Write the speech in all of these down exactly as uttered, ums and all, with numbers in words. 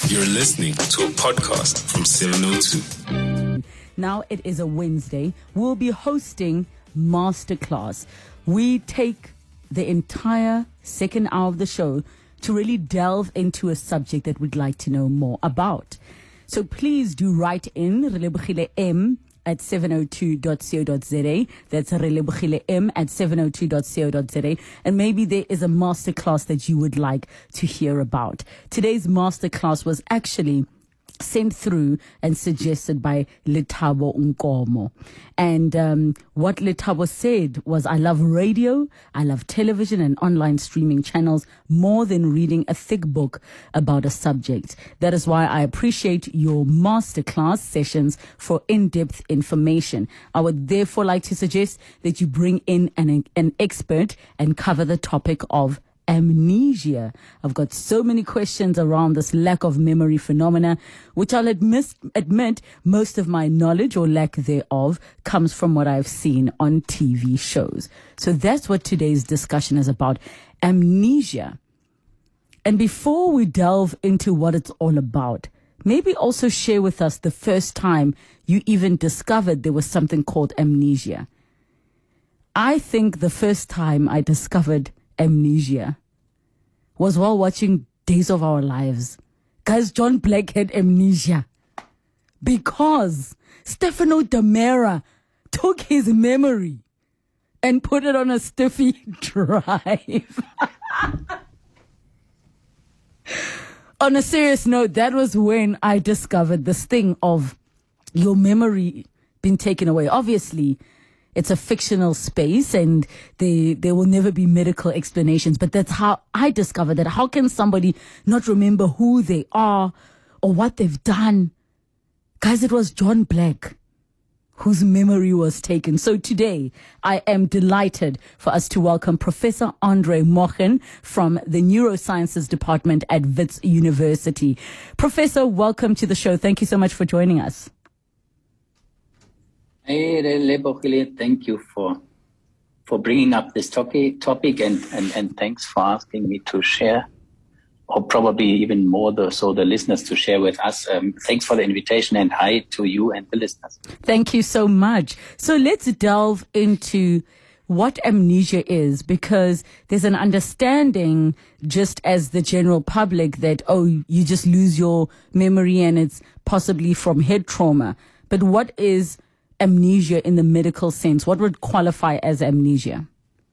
You're listening to a podcast from seven oh two. Now it is a Wednesday. We'll be hosting Masterclass. We take the entire second hour of the show to really delve into a subject that we'd like to know more about. So please do write in Relebogile M at seven oh two dot co dot za. That's Relebogile M at seven oh two dot co dot za. And maybe there is a masterclass that you would like to hear about. Today's masterclass was actually sent through and suggested by Lethabo Nkomo. And um, what Lethabo said was, I love radio, I love television and online streaming channels more than reading a thick book about a subject. That is why I appreciate your masterclass sessions for in-depth information. I would therefore like to suggest that you bring in an, an expert and cover the topic of amnesia. I've got so many questions around this lack of memory phenomena, which I'll admit, admit most of my knowledge or lack thereof comes from what I've seen on T V shows. So that's what today's discussion is about, amnesia. And before we delve into what it's all about, maybe also share with us the first time you even discovered there was something called amnesia. I think the first time I discovered amnesia was while watching Days of Our Lives. Guys, John Black had amnesia because Stefano Damera took his memory and put it on a stiffy drive. On a serious note, that was when I discovered this thing of your memory being taken away. Obviously, it's a fictional space and they, there will never be medical explanations. But that's how I discovered that. How can somebody not remember who they are or what they've done? Guys, it was John Black whose memory was taken. So today, I am delighted for us to welcome Professor Andre Mochen from the Neurosciences Department at Wits University. Professor, welcome to the show. Thank you so much for joining us. Hey, Relebogile, thank you for for bringing up this topic, topic and, and, and thanks for asking me to share, or probably even more the, so the listeners to share with us. Um, thanks for the invitation and hi to you and the listeners. Thank you so much. So let's delve into what amnesia is, because there's an understanding just as the general public that, oh, you just lose your memory and it's possibly from head trauma. But what is amnesia in the medical sense? What would qualify as amnesia?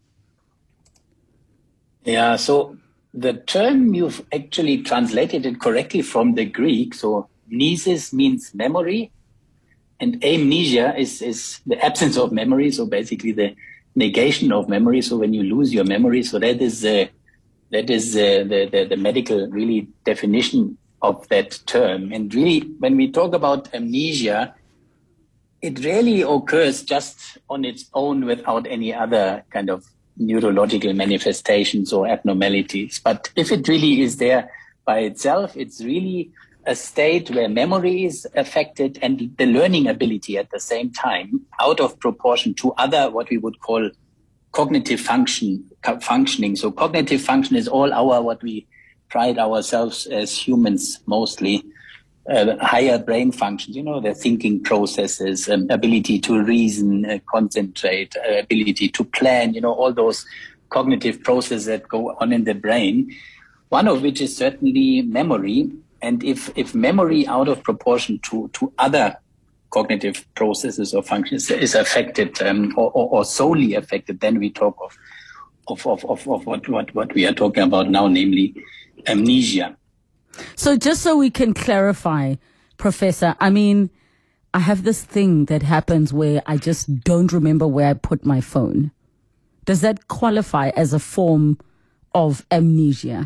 Yeah, so the term, you've actually translated it correctly from the Greek. So mnesis means memory and amnesia is, is the absence of memory. So basically the negation of memory. So when you lose your memory, so that is uh, that is uh, the, the, the medical really definition of that term. And really, when we talk about amnesia, it really occurs just on its own without any other kind of neurological manifestations or abnormalities. But if it really is there by itself, it's really a state where memory is affected and the learning ability at the same time out of proportion to other, what we would call cognitive function, functioning. So cognitive function is all our, what we pride ourselves as humans mostly, Uh, higher brain functions, you know, the thinking processes, um, ability to reason, uh, concentrate, uh, ability to plan, you know, all those cognitive processes that go on in the brain, one of which is certainly memory. And if, if memory out of proportion to, to other cognitive processes or functions is affected um, or, or, or solely affected, then we talk of, of, of, of, of what, what, what we are talking about now, namely amnesia. So just so we can clarify, Professor, I mean, I have this thing that happens where I just don't remember where I put my phone. Does that qualify as a form of amnesia?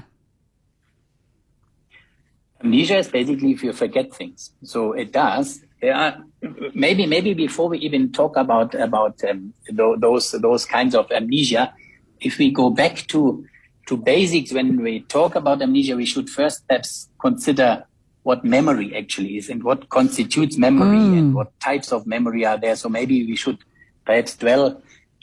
Amnesia is basically if you forget things. So it does. Yeah, maybe maybe before we even talk about about um, those those kinds of amnesia, if we go back to to basics, when we talk about amnesia, we should first perhaps consider what memory actually is and what constitutes memory mm. and what types of memory are there. So maybe we should perhaps dwell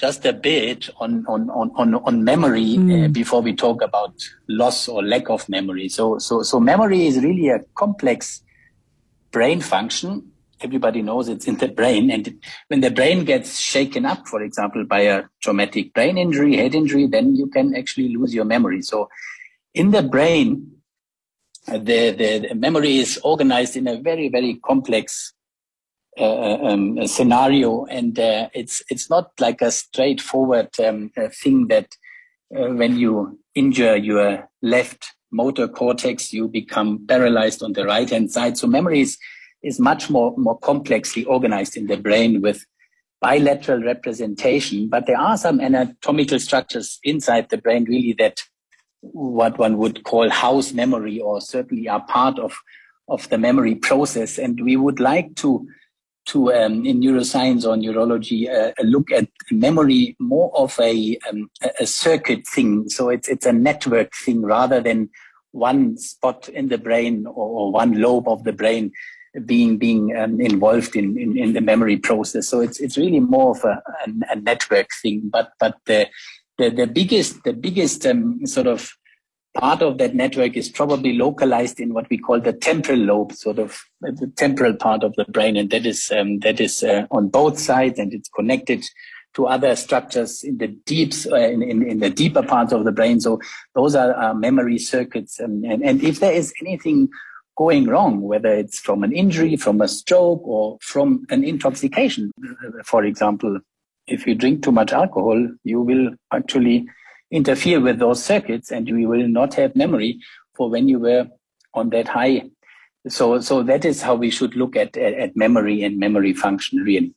just a bit on on on on, on memory Mm. uh, before we talk about loss or lack of memory. So so so memory is really a complex brain function. Everybody knows it's in the brain, and it, when the brain gets shaken up, for example, by a traumatic brain injury, head injury, then you can actually lose your memory. So in the brain, uh, the, the the memory is organized in a very very complex Uh, um, a scenario, and uh, it's it's not like a straightforward um, uh, thing that uh, when you injure your left motor cortex, you become paralyzed on the right hand side. So memory is, is much more more complexly organized in the brain with bilateral representation. But there are some anatomical structures inside the brain really that what one would call house memory, or certainly are part of of the memory process. And we would like to to um, in neuroscience or neurology uh, look at memory more of a um, a circuit thing. So it's it's a network thing rather than one spot in the brain or, or one lobe of the brain being being um, involved in, in in the memory process. So it's it's really more of a, a, a network thing. But but the the, the biggest the biggest um, sort of part of that network is probably localized in what we call the temporal lobe, sort of the temporal part of the brain, and that is um, that is uh, on both sides, and it's connected to other structures in the deeps, uh, in, in, in the deeper parts of the brain. So those are uh, memory circuits, and, and and if there is anything going wrong, whether it's from an injury, from a stroke, or from an intoxication, for example, if you drink too much alcohol, you will actually interfere with those circuits, and you will not have memory for when you were on that high. So, so that is how we should look at, at, at memory and memory function, really.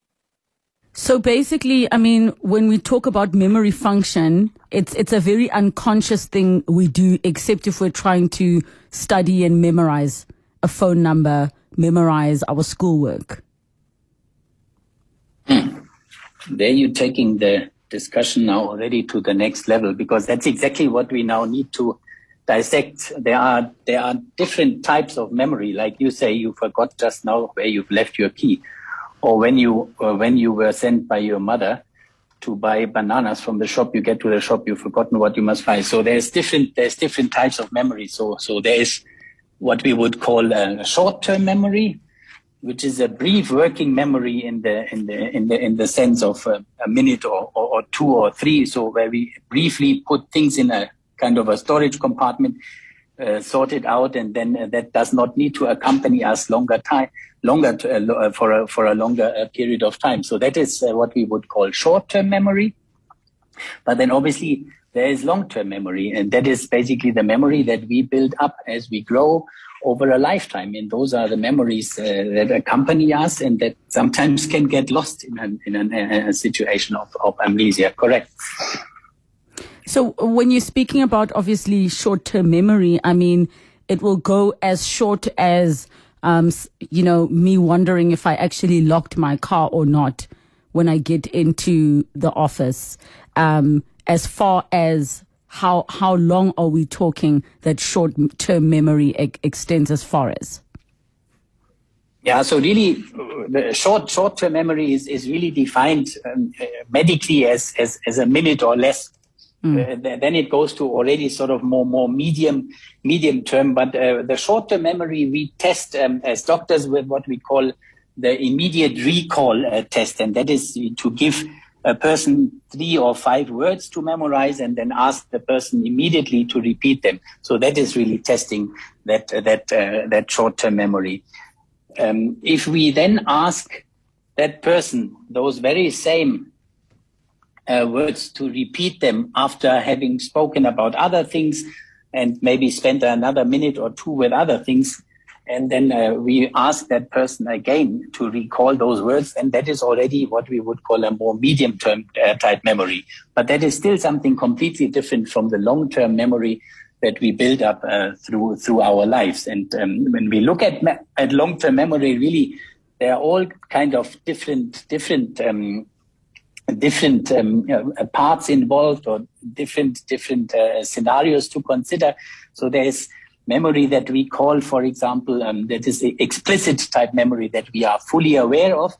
So basically, I mean, when we talk about memory function, it's it's a very unconscious thing we do, except if we're trying to study and memorize a phone number, memorize our schoolwork. Hmm. There you're taking the discussion now already to the next level, because that's exactly what we now need to dissect. There are there are different types of memory. Like you say, you forgot just now where you've left your key, or when you or when you were sent by your mother to buy bananas from the shop, you get to the shop, you've forgotten what you must buy. So there's different there's different types of memory. So so there is what we would call a short-term memory, which is a brief working memory in the in the in the in the sense of a, a minute or, or, or two or three. So where we briefly put things in a kind of a storage compartment, uh, sort it out, and then uh, that does not need to accompany us longer time, longer to, uh, for a for a longer uh, period of time. So that is uh, what we would call short-term memory. But then obviously there is long-term memory, and that is basically the memory that we build up as we grow over a lifetime. And those are the memories uh, that accompany us and that sometimes can get lost in, an, in an, a situation of, of amnesia. Correct. So when you're speaking about obviously short-term memory, I mean, it will go as short as, um, you know, me wondering if I actually locked my car or not when I get into the office, um, as far as How how long are we talking that short-term memory e- extends as far as? Yeah, so really, the short short-term memory is, is really defined um, uh, medically as, as as a minute or less. Mm. Uh, th- then it goes to already sort of more more medium medium term. But uh, the short-term memory we test um, as doctors with what we call the immediate recall uh, test, and that is to give a person three or five words to memorize and then ask the person immediately to repeat them. So that is really testing that uh, that uh, that short-term memory. Um, if we then ask that person those very same uh, words to repeat them after having spoken about other things and maybe spent another minute or two with other things, and then uh, we ask that person again to recall those words, and that is already what we would call a more medium-term uh, type memory. But that is still something completely different from the long-term memory that we build up uh, through through our lives. And um, when we look at me- at long-term memory, really, they are all kind of different different um, different um, you know, parts involved, or different different uh, scenarios to consider. So there is memory that we call, for example, um, that is the explicit type memory that we are fully aware of.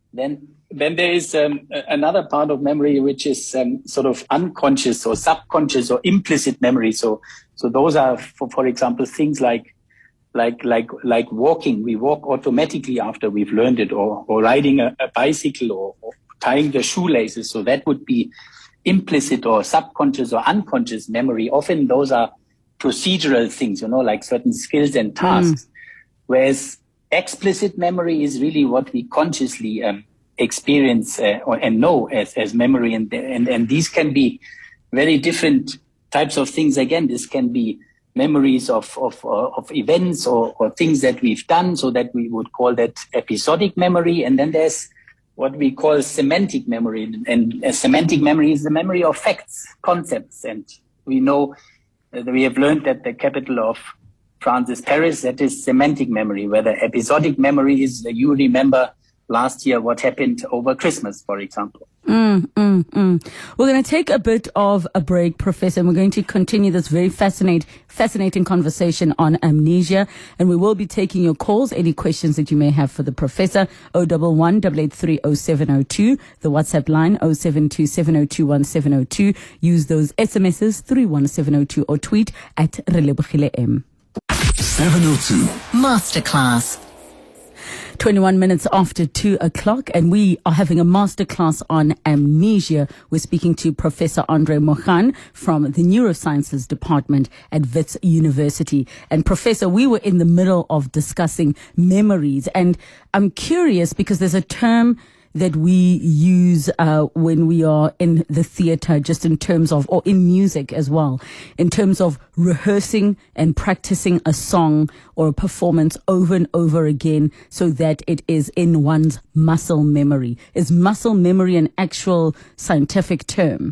Then, then there is um, another part of memory which is um, sort of unconscious or subconscious or implicit memory. So, so those are, for, for example, things like, like, like, like walking. We walk automatically after we've learned it, or, or riding a, a bicycle, or, or tying the shoelaces. So that would be implicit or subconscious or unconscious memory. Often those are procedural things, you know, like certain skills and tasks. Mm. Whereas explicit memory is really what we consciously um, experience uh, or, and know as, as memory. And, and, and these can be very different types of things. Again, this can be memories of, of, uh, of events or, or things that we've done, so that we would call that episodic memory. And then there's what we call semantic memory. And uh, semantic memory is the memory of facts, concepts. And we know uh, that we have learned that the capital of France is Paris. That is semantic memory, where the episodic memory is that you remember last year what happened over Christmas, for example. Mm, mm, mm. We're going to take a bit of a break, Professor, and we're going to continue this very fascinate, fascinating conversation on amnesia. And we will be taking your calls, any questions that you may have for the Professor. oh one one, eight eight three, oh seven oh two, the WhatsApp line oh seven two, seven oh two, one seven oh two. Use those S M Ses three one seven oh two or tweet at Relebogile M. seven oh two Masterclass. twenty-one minutes after two o'clock, and we are having a masterclass on amnesia. We're speaking to Professor Andre Mogan from the Neurosciences Department at Wits University. And Professor, we were in the middle of discussing memories, and I'm curious because there's a term that we use uh, when we are in the theater, just in terms of, or in music as well, in terms of rehearsing and practicing a song or a performance over and over again so that it is in one's muscle memory. Is muscle memory an actual scientific term?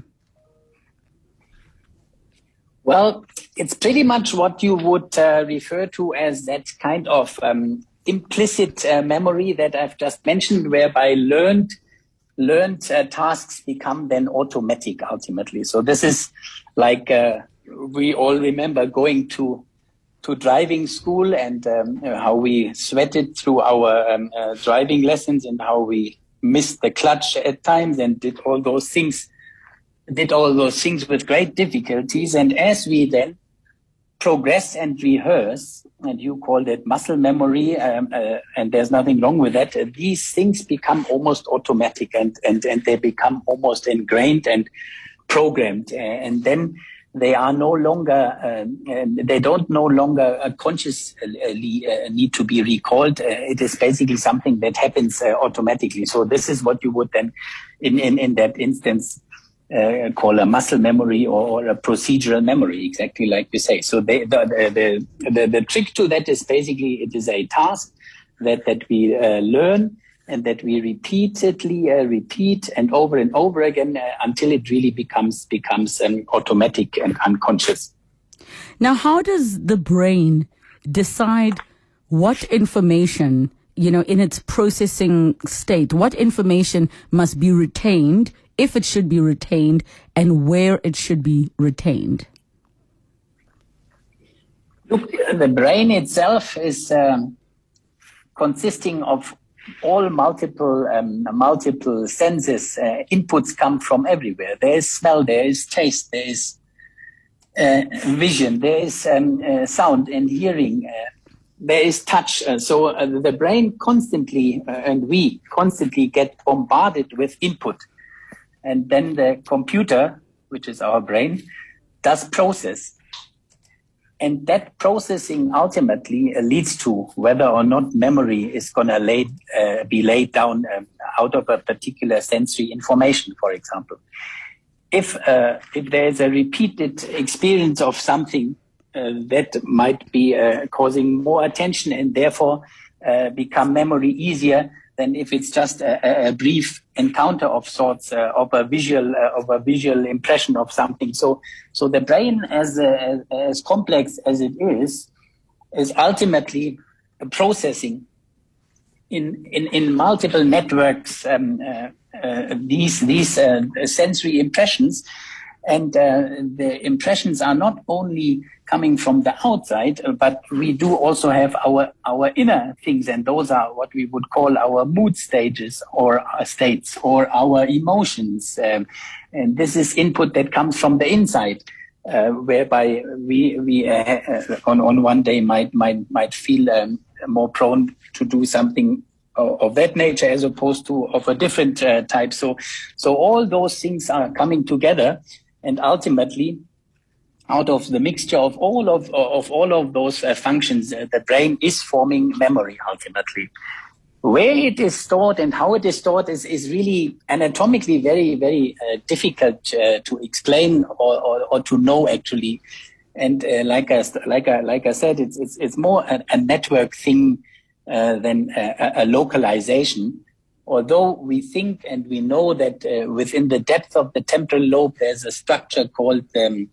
Well, it's pretty much what you would uh, refer to as that kind of um, implicit uh, memory that I've just mentioned, whereby learned learned uh, tasks become then automatic ultimately. So this is like uh, we all remember going to to driving school, and um, you know, how we sweated through our um, uh, driving lessons, and how we missed the clutch at times and did all those things did all those things with great difficulties. And as we then progress and rehearse, and you called it muscle memory, um, uh, and there's nothing wrong with that, uh, these things become almost automatic, and, and, and they become almost ingrained and programmed. Uh, and then they are no longer, um, uh, they don't no longer uh, consciously uh, need to be recalled. Uh, it is basically something that happens uh, automatically. So this is what you would then, in, in, in that instance, Uh, call a muscle memory or, or a procedural memory, exactly like you say. So they, the, the, the, the trick to that is basically it is a task that, that we uh, learn and that we repeatedly uh, repeat and over and over again uh, until it really becomes, becomes um, automatic and unconscious. Now, how does the brain decide what information, you know, in its processing state, what information must be retained, if it should be retained, and where it should be retained? Look, the brain itself is um, consisting of all multiple um, multiple senses. Uh, inputs come from everywhere. There is smell, there is taste, there is uh, vision, there is um, uh, sound and hearing. Uh, there is touch. Uh, so uh, the brain constantly, uh, and we constantly get bombarded with input. And then the computer, which is our brain, does process. And that processing ultimately uh, leads to whether or not memory is going to lay, uh, be laid down um, out of a particular sensory information, for example. If, uh, if there is a repeated experience of something uh, that might be uh, causing more attention and therefore uh, become memory easier than if it's just a, a brief encounter of sorts, uh, of a visual, uh, of a visual impression of something. So, so the brain, as uh, as complex as it is, is ultimately processing in in, in multiple networks um, uh, uh, these these uh, sensory impressions, And uh, the impressions are not only coming from the outside, but we do also have our, our inner things. And those are what we would call our mood stages or our states or our emotions. Um, and this is input that comes from the inside, uh, whereby we, we uh, on, on one day might, might, might feel um, more prone to do something of that nature as opposed to of a different uh, type. So, so all those things are coming together. And ultimately, out of the mixture of all of of all of those uh, functions, uh, the brain is forming memory ultimately. Where it is stored and how it is stored is, is really anatomically very, very uh, difficult uh, to explain or, or, or to know actually. And uh, like I like I like I said, it's it's it's more a, a network thing uh, than a, a localization. Although we think and we know that uh, within the depth of the temporal lobe, there's a structure called um,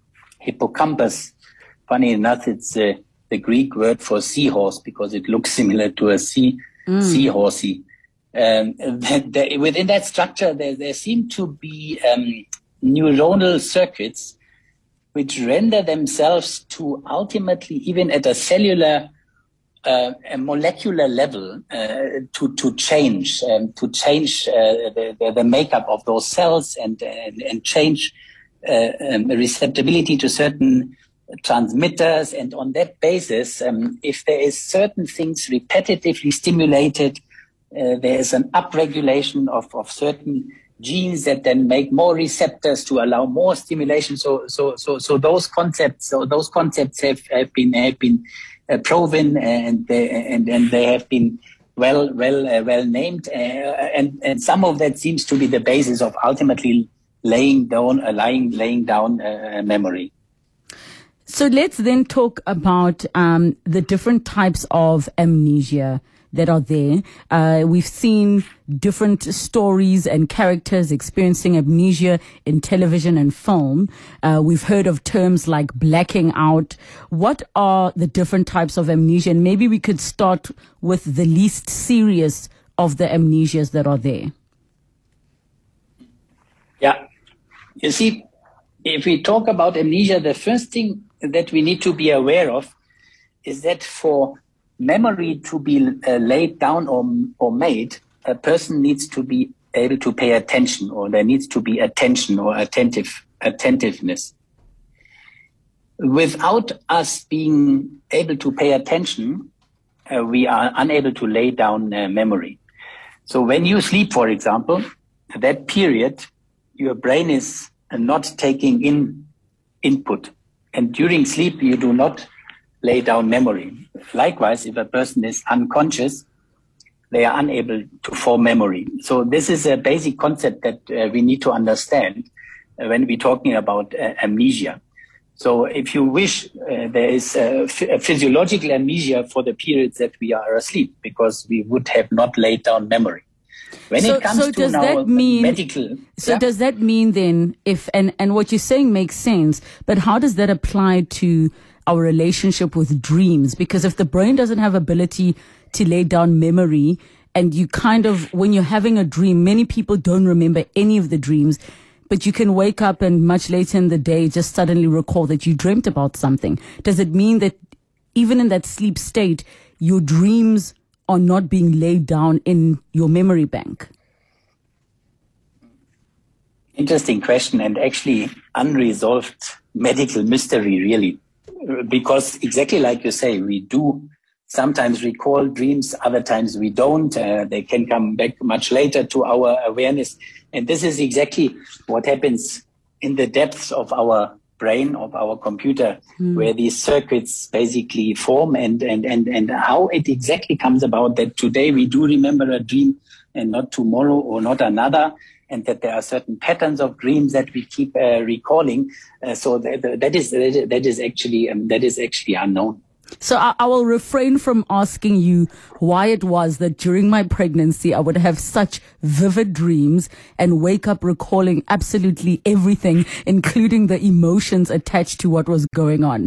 hippocampus. Funny enough, it's uh, the Greek word for seahorse because it looks similar to a sea mm. seahorsey. Um, that, that within that structure, there, there seem to be um, neuronal circuits which render themselves to ultimately, even at a cellular Uh, a molecular level uh, to to change um, to change uh, the, the the makeup of those cells and and, and change uh, um, receptibility to certain transmitters, and on that basis, um, if there is certain things repetitively stimulated, uh, there is an upregulation of of certain genes that then make more receptors to allow more stimulation. So so so so those concepts so those concepts have, have been have been Uh, proven and they, and and they have been well well uh, well named uh, and and some of that seems to be the basis of ultimately laying down uh, laying laying down uh, memory. So let's then talk about um, the different types of amnesia that are there. Uh, we've seen different stories and characters experiencing amnesia in television and film. Uh, we've heard of terms like blacking out. What are the different types of amnesia? And maybe we could start with the least serious of the amnesias that are there. Yeah. You see, if we talk about amnesia, the first thing that we need to be aware of is that for memory to be uh, laid down or, or made, a person needs to be able to pay attention, or there needs to be attention or attentive attentiveness. Without us being able to pay attention, uh, we are unable to lay down uh, memory. So when you sleep, for example, that period, your brain is not taking in input. And during sleep, you do not lay down memory. Likewise, if a person is unconscious, they are unable to form memory. So this is a basic concept that uh, we need to understand uh, when we're talking about uh, amnesia. So if you wish, uh, there is a, f- a physiological amnesia for the periods that we are asleep, because we would have not laid down memory. When so, it comes so to does now that mean, medical... So yeah? does that mean then, if and, and what you're saying makes sense, but how does that apply to our relationship with dreams? Because if the brain doesn't have ability to lay down memory, and you kind of, when you're having a dream, many people don't remember any of the dreams, but you can wake up and much later in the day just suddenly recall that you dreamt about something. Does it mean that even in that sleep state, your dreams are not being laid down in your memory bank? Interesting question, and actually unresolved medical mystery, really. Because exactly like you say, we do sometimes recall dreams, other times we don't. Uh, they can come back much later to our awareness. And this is exactly what happens in the depths of our brain, of our computer, mm. where these circuits basically form, and, and, and, and how it exactly comes about that today we do remember a dream and not tomorrow or not another, and that there are certain patterns of dreams that we keep uh, recalling. Uh, so that, that is that is actually um, that is actually unknown. So I, I will refrain from asking you why it was that during my pregnancy I would have such vivid dreams and wake up recalling absolutely everything, including the emotions attached to what was going on.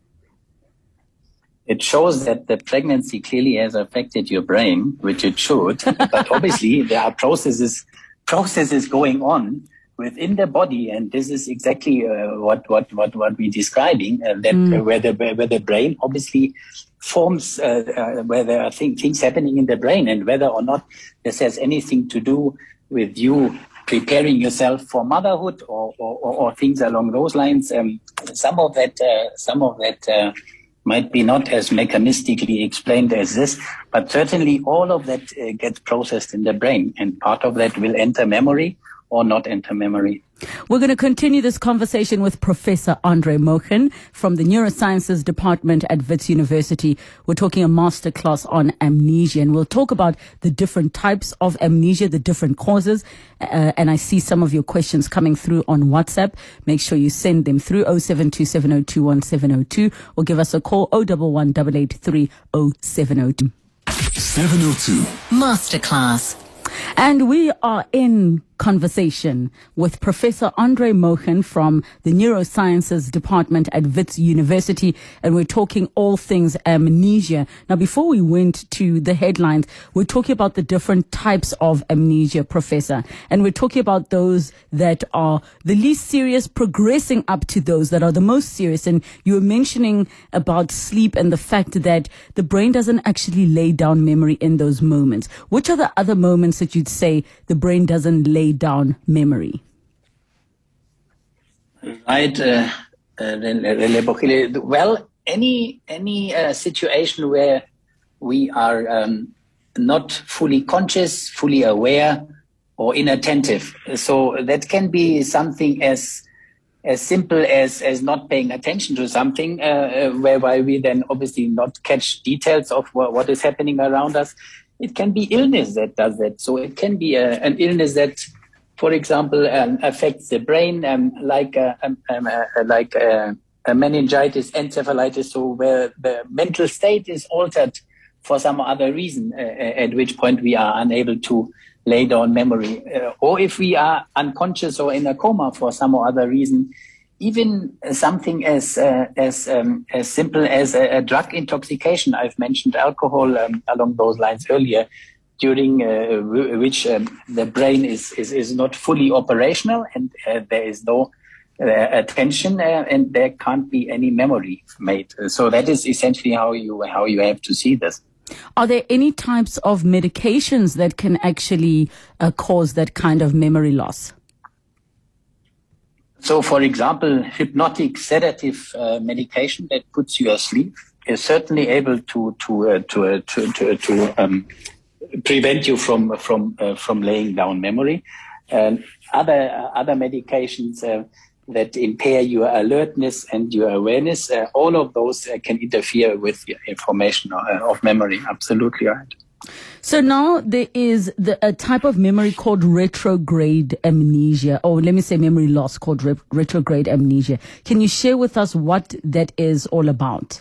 It shows that the pregnancy clearly has affected your brain, which it should. But obviously there are processes processes going on within the body, and this is exactly uh, what, what, what, what we're describing, uh, that mm. uh, where, the, where the brain obviously forms, uh, uh, where there are th- things happening in the brain, and whether or not this has anything to do with you preparing yourself for motherhood or, or, or, or things along those lines. Um, some of that, uh, some of that uh, might be not as mechanistically explained as this, but certainly all of that uh, gets processed in the brain, and part of that will enter memory or not enter memory. We're going to continue this conversation with Professor Andre Mochen from the Neurosciences Department at Wits University. We're talking a masterclass on amnesia, and we'll talk about the different types of amnesia, the different causes. Uh, and I see some of your questions coming through on WhatsApp. Make sure you send them through oh seven two seven oh two one seven oh two or give us a call oh one one, eight eight three, oh seven oh two. seven oh two Masterclass. And we are in conversation with Professor Andre Mochen from the Neurosciences Department at Wits University, and we're talking all things amnesia. Now, before we went to the headlines, we're talking about the different types of amnesia, Professor, and we're talking about those that are the least serious, progressing up to those that are the most serious. And you were mentioning about sleep and the fact that the brain doesn't actually lay down memory in those moments. Which are the other moments that you'd say the brain doesn't lay down memory? Right. Uh, uh, well, any any uh, situation where we are um, not fully conscious, fully aware, or inattentive. So that can be something as as simple as as not paying attention to something, uh, whereby we then obviously not catch details of what, what is happening around us. It can be illness that does that. So it can be a, an illness that, for example, um, affects the brain, um, like uh, um, um, uh, like uh, a meningitis, encephalitis, so where the mental state is altered for some other reason, uh, at which point we are unable to lay down memory. Uh, or if we are unconscious or in a coma for some or other reason, even something as uh, as um, as simple as a, a drug intoxication. I've mentioned alcohol um, along those lines earlier, during uh, w- which um, the brain is, is, is not fully operational, and uh, there is no uh, attention, uh, and there can't be any memory made. So that is essentially how you how you have to see this. Are there any types of medications that can actually uh, cause that kind of memory loss? So, for example, hypnotic sedative uh, medication that puts you asleep is certainly able to to uh, to, uh, to to to um, prevent you from from uh, from laying down memory. And other uh, other medications uh, that impair your alertness and your awareness, uh, all of those uh, can interfere with your information uh, of memory. Absolutely right. So now there is the, a type of memory called retrograde amnesia, or let me say memory loss called re- retrograde amnesia. Can you share with us what that is all about?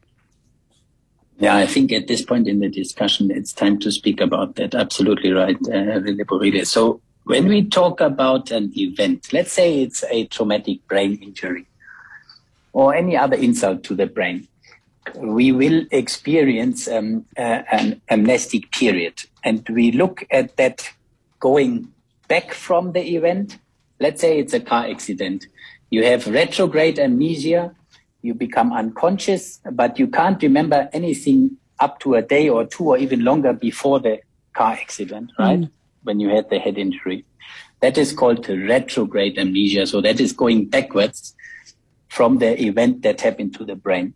Yeah, I think at this point in the discussion, it's time to speak about that. Absolutely right, uh, So when we talk about an event, let's say it's a traumatic brain injury or any other insult to the brain, we will experience um, uh, an amnestic period. And we look at that going back from the event. Let's say it's a car accident. You have retrograde amnesia. You become unconscious, but you can't remember anything up to a day or two or even longer before the car accident, right? Mm. When you had the head injury. That is called retrograde amnesia. So that is going backwards from the event that happened to the brain.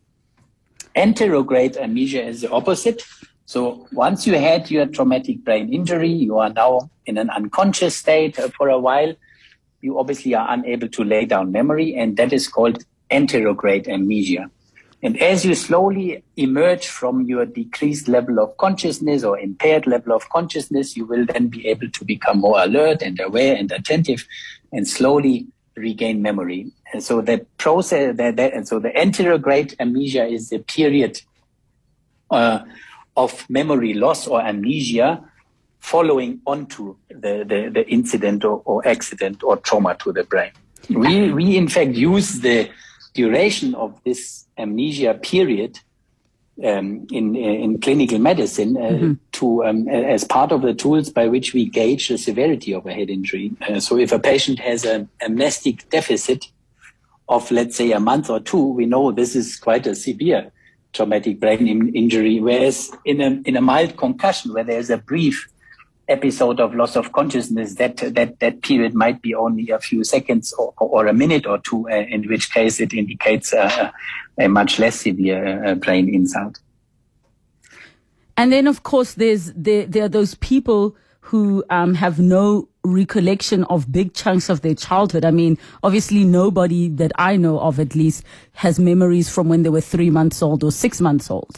Anterograde amnesia is the opposite. So once you had your traumatic brain injury, you are now in an unconscious state for a while. You obviously are unable to lay down memory, and that is called anterograde amnesia. And as you slowly emerge from your decreased level of consciousness or impaired level of consciousness, you will then be able to become more alert and aware and attentive and slowly regain memory. And so the process, that, that, and so the anterograde amnesia is the period uh, of memory loss or amnesia following onto the, the, the incident or, or accident or trauma to the brain. We, we in fact use the duration of this amnesia period um, in in clinical medicine uh, mm-hmm. to to um, as part of the tools by which we gauge the severity of a head injury. Uh, so if a patient has a amnestic deficit of, let's say, a month or two, we know this is quite a severe traumatic brain in- injury. Whereas in a in a mild concussion, where there's a brief episode of loss of consciousness, that that that period might be only a few seconds or, or a minute or two, uh, in which case it indicates a, a much less severe uh, brain insult. And then, of course, there's there there are those people who um, have no recollection of big chunks of their childhood. I mean, obviously, nobody that I know of, at least, has memories from when they were three months old or six months old.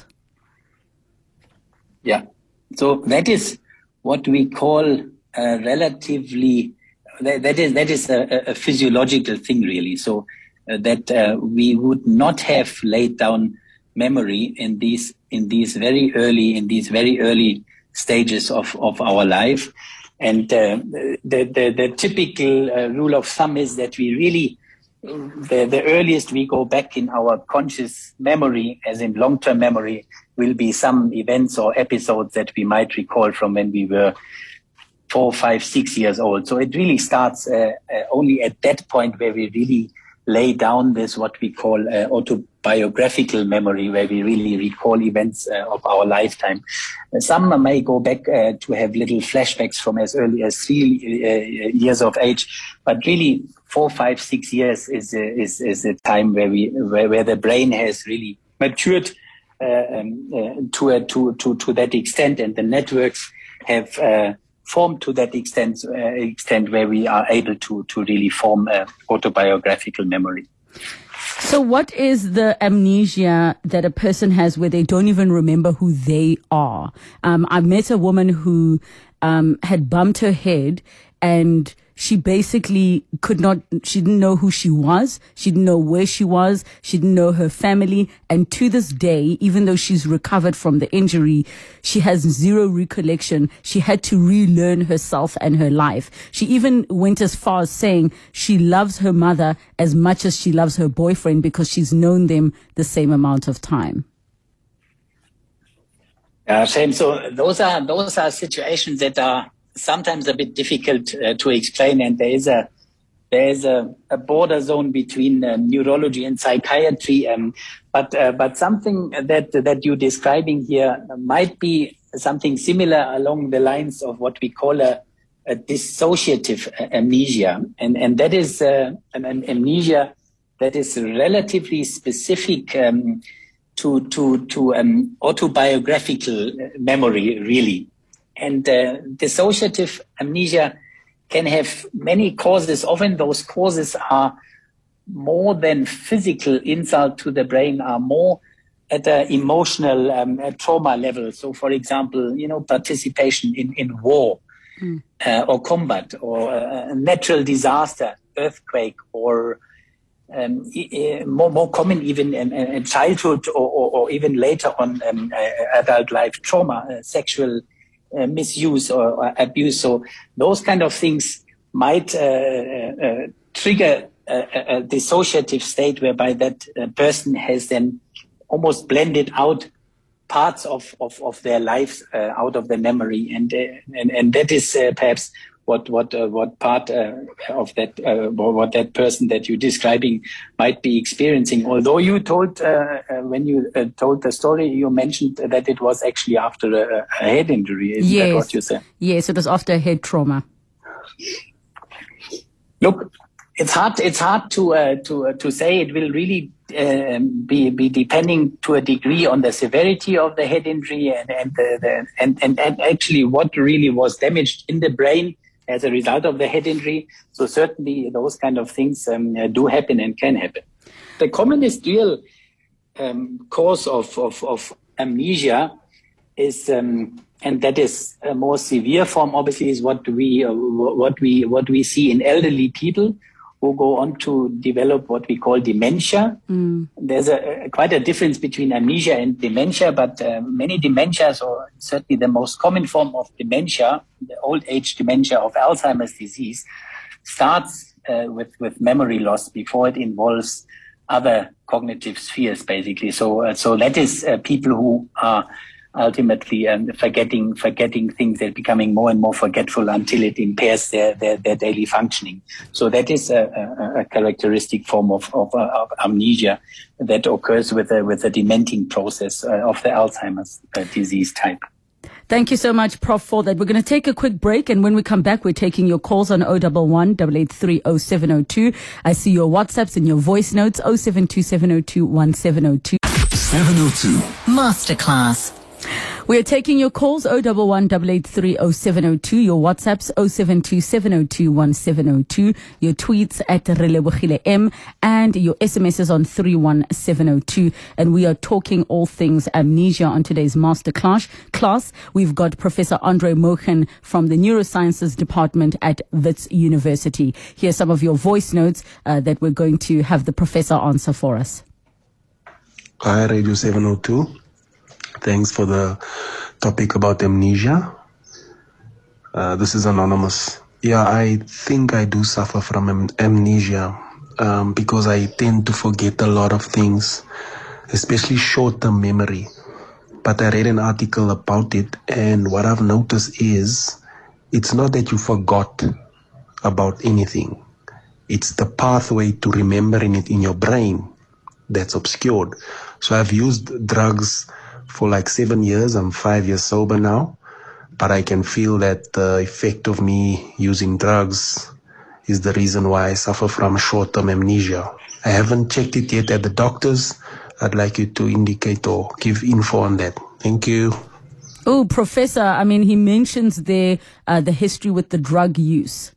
Yeah, so that is what we call a relatively, that, that is that is a, a physiological thing, really. So uh, that uh, we would not have laid down memory in these in these very early in these very early stages of, of our life. And uh, the, the the typical uh, rule of thumb is that we really the the earliest we go back in our conscious memory, as in long-term memory, will be some events or episodes that we might recall from when we were four, five, six years old. So it really starts uh, uh, only at that point where we really lay down this, what we call uh, autobiographical memory, where we really recall events uh, of our lifetime. Uh, some may go back uh, to have little flashbacks from as early as three uh, years of age, but really four, five, six years is uh, is is a time where we where, where the brain has really matured uh, um, uh, to a, to to to that extent, and the networks have Uh, formed to that extent, uh, extent where we are able to to really form uh, autobiographical memory. So what is the amnesia that a person has where they don't even remember who they are? Um, I met a woman who um, had bumped her head, and she basically could not, she didn't know who she was. She didn't know where she was. She didn't know her family. And to this day, even though she's recovered from the injury, she has zero recollection. She had to relearn herself and her life. She even went as far as saying she loves her mother as much as she loves her boyfriend because she's known them the same amount of time. Yeah, Shane. So those are, those are situations that are sometimes a bit difficult uh, to explain, and there is a there is a, a border zone between uh, neurology and psychiatry. Um, but uh, but something that that you're describing here might be something similar along the lines of what we call a, a dissociative amnesia, and and that is uh, an, an amnesia that is relatively specific um, to to to um, autobiographical memory, really. And uh, dissociative amnesia can have many causes. Often those causes are more than physical insult to the brain, are more at an emotional um, trauma level. So, for example, you know, participation in, in war mm. uh, or combat or a natural disaster, earthquake, or um, e- more, more common even in, in childhood or, or, or even later on um, adult life trauma, uh, sexual Uh, misuse or, or abuse. So those kind of things might uh, uh, trigger a, a dissociative state whereby that uh, person has then almost blended out parts of, of, of their lives uh, out of the memory. And, uh, and, and that is uh, perhaps what, what, uh, what part uh, of that, uh, what that person that you're describing might be experiencing. Although you told, uh, uh, when you uh, told the story, you mentioned that it was actually after a, a head injury. Isn't yes. that what you said? Yes, it was after a head trauma. Look, it's hard, it's hard to, uh, to, uh, to say. It will really uh, be, be depending to a degree on the severity of the head injury and, and, the, the, and, and, and actually what really was damaged in the brain as a result of the head injury. So certainly those kind of things um, do happen and can happen. The commonest real um, cause of, of, of amnesia is, um, and that is a more severe form, obviously, is what we uh, what we what we see in elderly people who go on to develop what we call dementia. Mm. There's a, a quite a difference between amnesia and dementia, but uh, many dementias, or certainly the most common form of dementia, the old age dementia of Alzheimer's disease, starts uh, with, with memory loss before it involves other cognitive spheres, basically. So, uh, so that is uh, people who are ultimately um, forgetting forgetting things. They're becoming more and more forgetful until it impairs their, their, their daily functioning. So that is a, a, a characteristic form of, of, of amnesia that occurs with a, with the dementing process uh, of the Alzheimer's uh, disease type. Thank you so much, Professor for that. We're going to take a quick break, and when we come back, we're taking your calls on zero one one, eight eight three, zero seven zero two. I see your WhatsApps and your voice notes, zero seven two seven zero two one seven zero two. seven oh two. Masterclass. We are taking your calls, zero one one, eight eight three, zero seven zero two, your WhatsApps, zero seven two seven zero two one seven zero two, your tweets at Relebogile M, and your S M Ses on three one seven zero two. And we are talking all things amnesia on today's masterclass. Class. We've got Professor Andre Mochen from the Neurosciences Department at Wits University. Here's some of your voice notes uh, that we're going to have the professor answer for us. Hi, Radio seven oh two. Thanks for the topic about amnesia. Uh, this is anonymous. Yeah, I think I do suffer from am- amnesia um, because I tend to forget a lot of things, especially short-term memory. But I read an article about it, and what I've noticed is it's not that you forgot about anything. It's the pathway to remembering it in your brain that's obscured. So I've used drugs for like seven years. I'm five years sober now, but I can feel that the effect of me using drugs is the reason why I suffer from short-term amnesia. I haven't checked it yet at the doctors. I'd like you to indicate or give info on that. Thank you. Oh, Professor, I mean, he mentions there uh, the history with the drug use.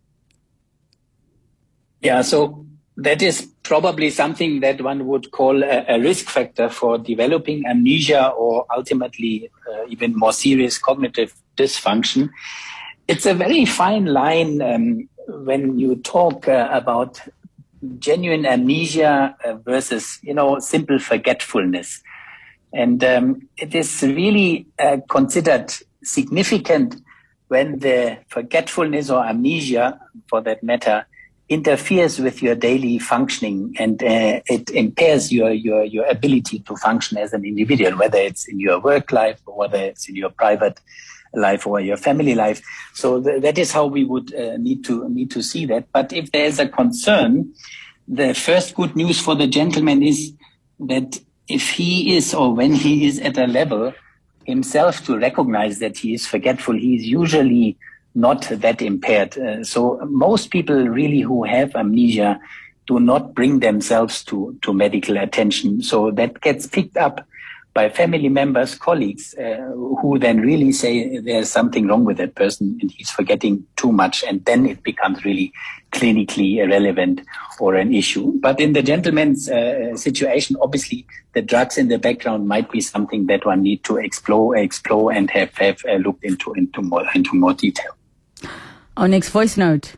Yeah, so that is probably something that one would call a, a risk factor for developing amnesia or ultimately uh, even more serious cognitive dysfunction. It's a very fine line um, when you talk uh, about genuine amnesia uh, versus, you know, simple forgetfulness. And um, it is really uh, considered significant when the forgetfulness or amnesia, for that matter, interferes with your daily functioning, and uh, it impairs your, your, your ability to function as an individual, whether it's in your work life or whether it's in your private life or your family life. So th- that is how we would uh, need to need to see that. But if there is a concern, the first good news for the gentleman is that if he is, or when he is at a level himself to recognize that he is forgetful, he is usually not that impaired. Uh, so most people really who have amnesia do not bring themselves to, to medical attention. So that gets picked up by family members, colleagues, uh, who then really say there's something wrong with that person and he's forgetting too much. And then it becomes really clinically irrelevant or an issue. But in the gentleman's uh, situation, obviously the drugs in the background might be something that one need to explore, explore and have, have uh, looked into, into more, into more detail. Our next voice note.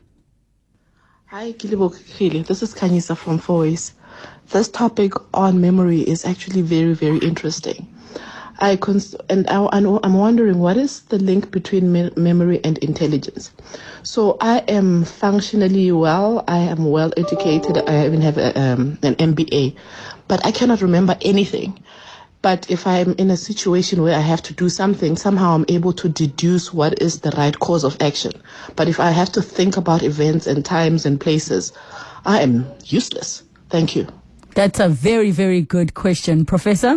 Hi, Kilibokile. This is Kanyisa from Foyes. This topic on memory is actually very, very interesting. I cons- and I, I know, I'm wondering what is the link between me- memory and intelligence. So I am functionally well. I am well educated. I even have a, um, an M B A, but I cannot remember anything. But if I'm in a situation where I have to do something, somehow I'm able to deduce what is the right course of action. But if I have to think about events and times and places, I am useless. Thank you. That's a very, very good question. Professor?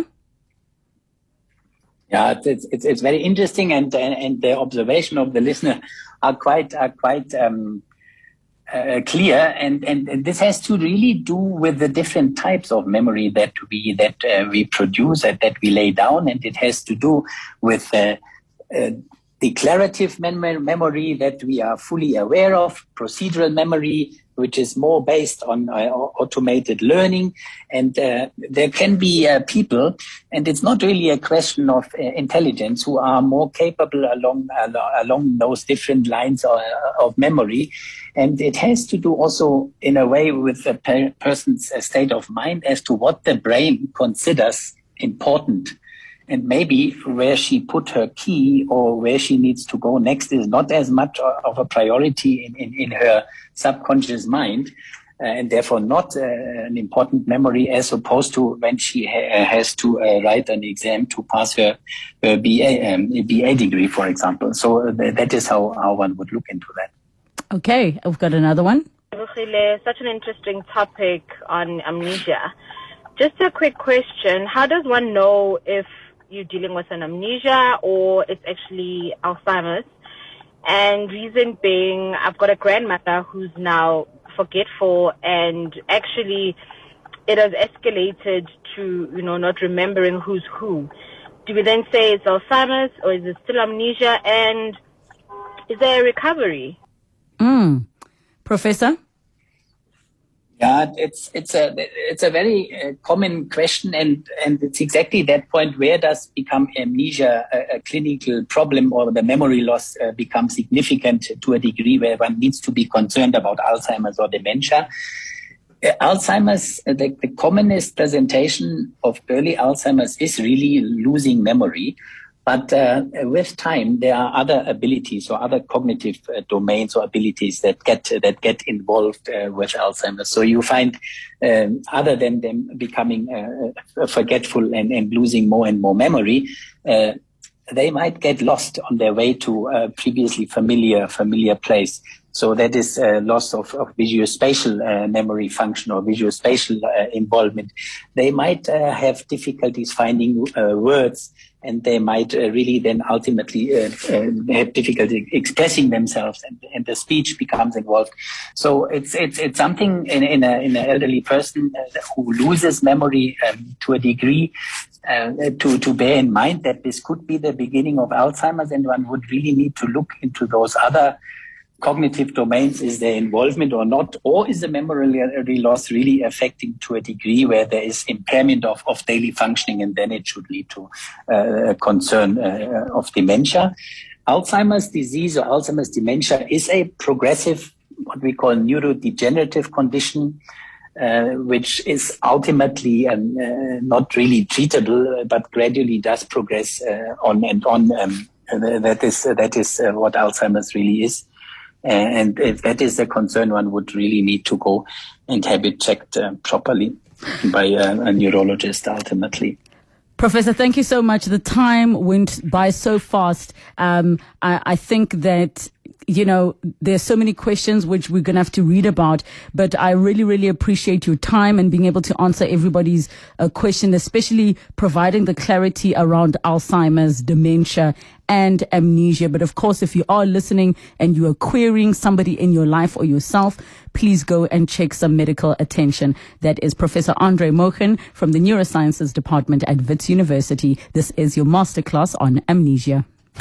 Yeah, it's it's, it's very interesting, and, and and the observation of the listener are quite are quite um, uh, clear, and, and and this has to really do with the different types of memory that we that uh, we produce and that we lay down, and it has to do with uh, uh, declarative mem- memory that we are fully aware of, procedural memory, which is more based on uh, automated learning. And uh, there can be uh, people, and it's not really a question of uh, intelligence, who are more capable along uh, along those different lines of, of memory. And it has to do also in a way with a per- person's uh, state of mind as to what the brain considers important. And maybe where she put her key or where she needs to go next is not as much of a priority in, in, in her subconscious mind. uh, and therefore not uh, an important memory, as opposed to when she ha- has to uh, write an exam to pass her, her B A um, B A degree, for example. So uh, th- that is how, how one would look into that. Okay, I've got another one. Such an interesting topic on amnesia. Just a quick question. How does one know if you're dealing with an amnesia or it's actually Alzheimer's? And reason being, I've got a grandmother who's now forgetful, and actually it has escalated to, you know, not remembering who's who. Do we then say it's Alzheimer's, or is it still amnesia? And is there a recovery? Mm. Professor? Yeah, it's it's a it's a very uh, common question, and, and it's exactly that point. Where does become amnesia a, a clinical problem, or the memory loss uh, becomes significant to a degree where one needs to be concerned about Alzheimer's or dementia? Uh, Alzheimer's, uh, the, the commonest presentation of early Alzheimer's is really losing memory. But uh, with time, there are other abilities or other cognitive uh, domains or abilities that get uh, that get involved uh, with Alzheimer's. So you find, um, other than them becoming uh, forgetful and, and losing more and more memory, uh, they might get lost on their way to a previously familiar familiar place. So that is uh, loss of, of visuospatial uh, memory function or visuospatial uh, involvement. They might uh, have difficulties finding uh, words, and they might uh, really then ultimately uh, uh, have difficulty expressing themselves, and, and the speech becomes involved. So it's it's it's something in, in a in an elderly person uh, who loses memory um, to a degree. Uh, to, to bear in mind that this could be the beginning of Alzheimer's, and one would really need to look into those other cognitive domains. Is there involvement or not? Or is the memory loss really affecting to a degree where there is impairment of, of daily functioning, and then it should lead to uh, a concern uh, of dementia? Alzheimer's disease or Alzheimer's dementia is a progressive, what we call neurodegenerative condition, Uh, which is ultimately um, uh, not really treatable, but gradually does progress uh, on and on. Um, uh, that is uh, that is uh, what Alzheimer's really is, uh, and if that is a concern, one would really need to go and have it checked uh, properly by uh, a neurologist ultimately. Professor, thank you so much. The time went by so fast. Um, I, I think that, you know, there's so many questions which we're going to have to read about, but I really, really appreciate your time and being able to answer everybody's uh, question, especially providing the clarity around Alzheimer's, dementia, and amnesia. But of course, if you are listening and you are querying somebody in your life or yourself, please go and check some medical attention. That is Professor Andre Mochen from the Neurosciences Department at Wits University. This is your masterclass on amnesia.